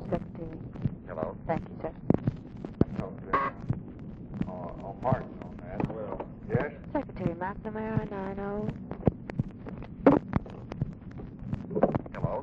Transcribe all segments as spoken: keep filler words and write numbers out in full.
Secretary. Hello? Thank you, sir. Okay. Uh, on Martin on that. Well, yes? Secretary McNamara, nine oh. Hello?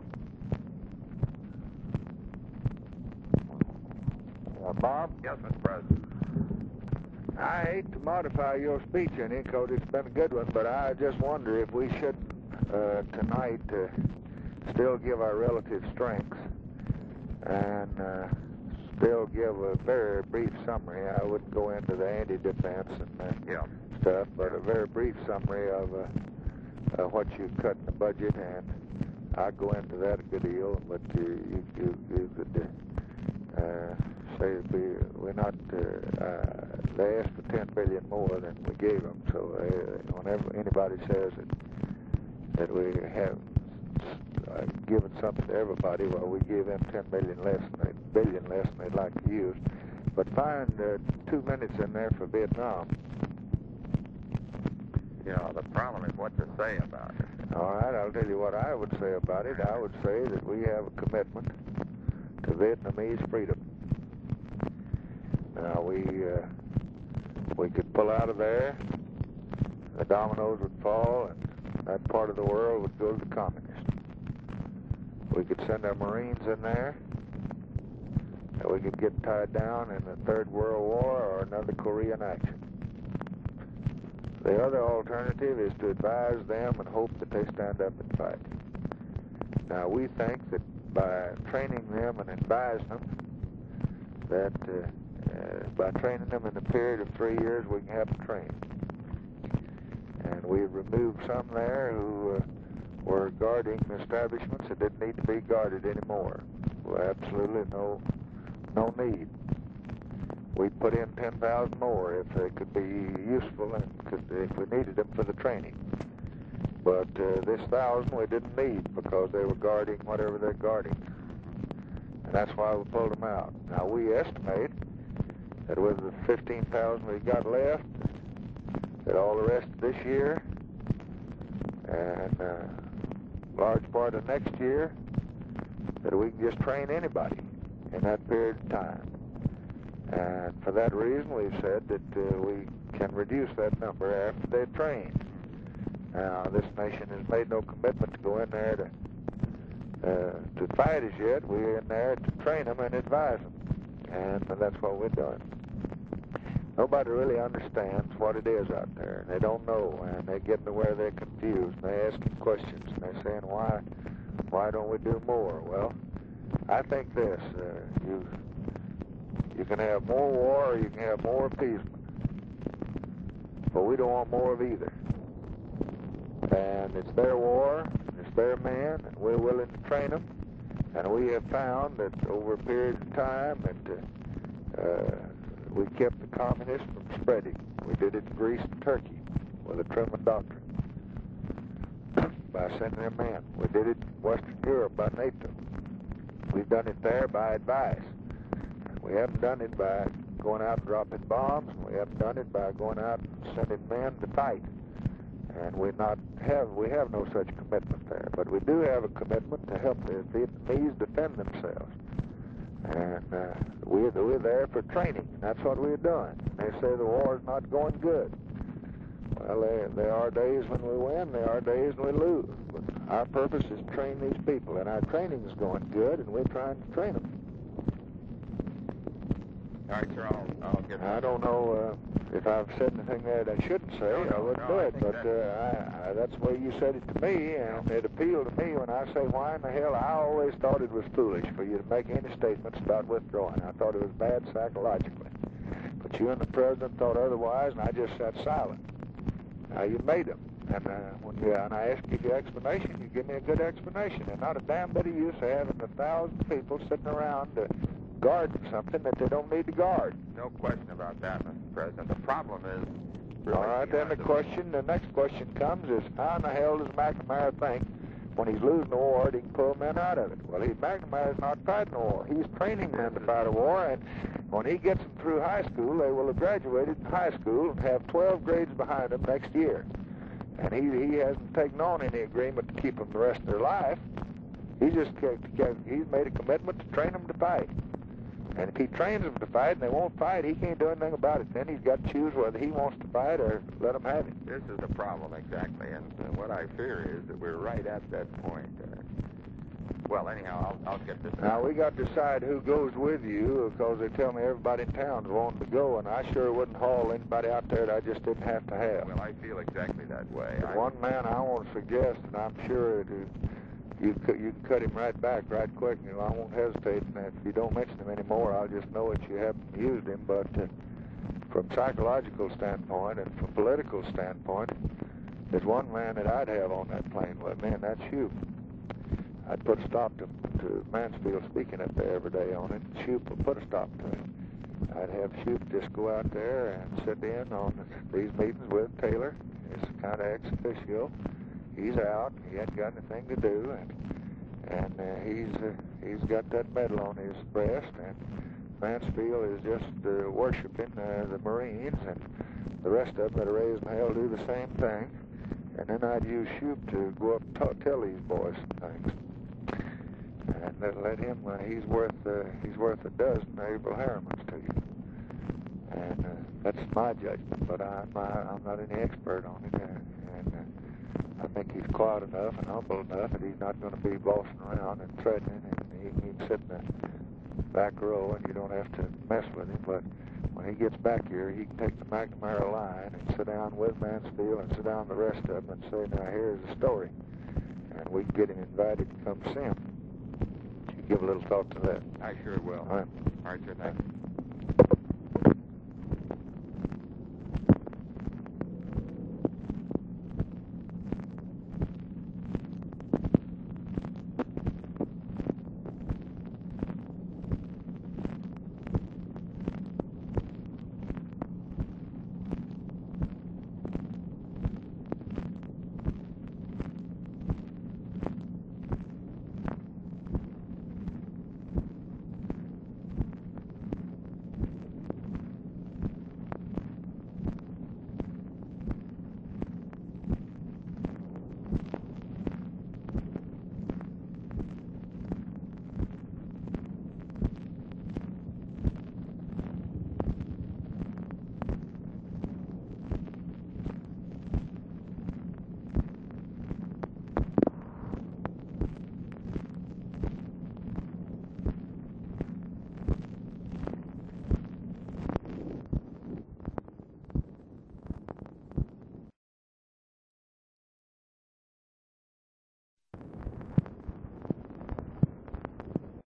Uh, Bob? Yes, Mister President. I hate to modify your speech any, because it's been a good one, but I just wonder if we should uh, tonight uh, still give our relative strengths and uh, still give a very brief summary. I wouldn't go into the anti-defense and uh, Yeah. stuff, but a very brief summary of uh, uh, what you cut in the budget, and I'll go into that a good deal, but you, you, you, you could uh, say we, we're not, uh, uh, they asked for ten billion dollars more than we gave them, so uh, whenever anybody says that, that we have uh, given something to everybody, well, we give them ten billion less than they, billion less than they'd like to use. But find uh, two minutes in there for Vietnam. You know, the problem is what to say about it. All right, I'll tell you what I would say about it. I would say that we have a commitment to Vietnamese freedom. Now, we uh, we could pull out of there, the dominoes would fall, and that part of the world would go to the communists. We could send our Marines in there, and we could get tied down in the Third World War or another Korean action. The other alternative is to advise them and hope that they stand up and fight. Now, we think that by training them and advising them, that uh, uh, by training them in a period of three years, we can have them trained. And we've removed some there who uh, were guarding establishments that didn't need to be guarded anymore. Well, absolutely no, no need. We put in ten thousand more if they could be useful and could, if we needed them for the training. But uh, this thousand we didn't need because they were guarding whatever they're guarding. And that's why we pulled them out. Now, we estimate that with the fifteen thousand we got left, that all the rest of this year and uh, large part of next year, that we can just train anybody in that period of time. And for that reason, we've said that uh, we can reduce that number after they're trained. Now, this nation has made no commitment to go in there to uh, to fight as yet. We're in there to train them and advise them, and that's what we're doing. Nobody really understands what it is out there, and they don't know, and they get to where they're confused, and they're asking questions, and they're saying, why, why don't we do more? Well, I think this, uh, you You can have more war or you can have more appeasement. But we don't want more of either. And it's their war, it's their men, and we're willing to train them. And we have found that over a period of time that uh, we kept the communists from spreading. We did it in Greece and Turkey with the Truman Doctrine by sending them in. We did it in Western Europe by NATO. We've done it there by advice. We haven't done it by going out and dropping bombs. We haven't done it by going out and sending men to fight. And we not have we have no such commitment there. But we do have a commitment to help the Vietnamese defend themselves. And uh, we're, we're there for training. That's what we're doing. They say the war is not going good. Well, there, there are days when we win, there are days when we lose. But our purpose is to train these people, and our training is going good, and we're trying to train them. All right, sir, I'll, I'll get I don't know uh, if I've said anything there that I shouldn't say. No, no, I wouldn't no, do I it, think but uh, I, I, that's the way you said it to me, and it appealed to me when I say, why in the hell? I always thought it was foolish for you to make any statements about withdrawing. I thought it was bad psychologically. But you and the president thought otherwise, and I just sat silent. Now, you made them. And uh, when you, and I asked you your explanation, you give me a good explanation. And not a damn bit of use having a thousand people sitting around uh, guarding something that they don't need to guard. No question about that, Mister President. The problem is... Really, All right, then the question, the next question comes is, how in the hell does McNamara think when he's losing the war that he can pull men out of it? Well, he, McNamara's not fighting the war. He's training men to fight a war, and when he gets them through high school, they will have graduated in high school and have twelve grades behind them next year. And he, he hasn't taken on any agreement to keep them the rest of their life. He just he's made a commitment to train them to fight. And if he trains them to fight and they won't fight, he can't do anything about it. Then he's got to choose whether he wants to fight or let them have it. This is the problem, exactly. And uh, what I fear is that we're right at that point. Uh, well, anyhow, I'll, I'll get this. Now, we got to decide who goes with you, because they tell me everybody in town's wanting to go, and I sure wouldn't haul anybody out there that I just didn't have to have. Well, I feel exactly that way. The I... one man I want to suggest, and I'm sure that you, you can cut him right back right quick, and I won't hesitate, and if you don't mention him anymore, I'll just know that you haven't used him, but uh, from psychological standpoint and from political standpoint, there's one man that I'd have on that plane with me, and that's you. I'd put a stop to, to Mansfield speaking up there every day on it. Shoup would put a stop to him. I'd have Shoup just go out there and sit in on these meetings with Taylor. He's kind of ex officio. He's out. He hasn't got anything to do, and and uh, he's uh, he's got that medal on his breast. And Mansfield is just uh, worshiping uh, the Marines, and the rest of them that are raised in hell do the same thing. And then I'd use Shoup to go up and t- tell these boys some things. And let, let him, uh, he's worth uh, he's worth a dozen Abel Harrimans to you. And uh, that's my judgment, but I'm, I, I'm not any expert on it. Uh, and uh, I think he's quiet enough and humble enough that he's not going to be bossing around and threatening, and he, he can sit in the back row and you don't have to mess with him. But when he gets back here, he can take the McNamara line and sit down with Mansfield and sit down with the rest of them and say, now here's the story. And we can get him invited to come see him. Give a little thought to that. I sure will. All right. All right, sir. Thank you.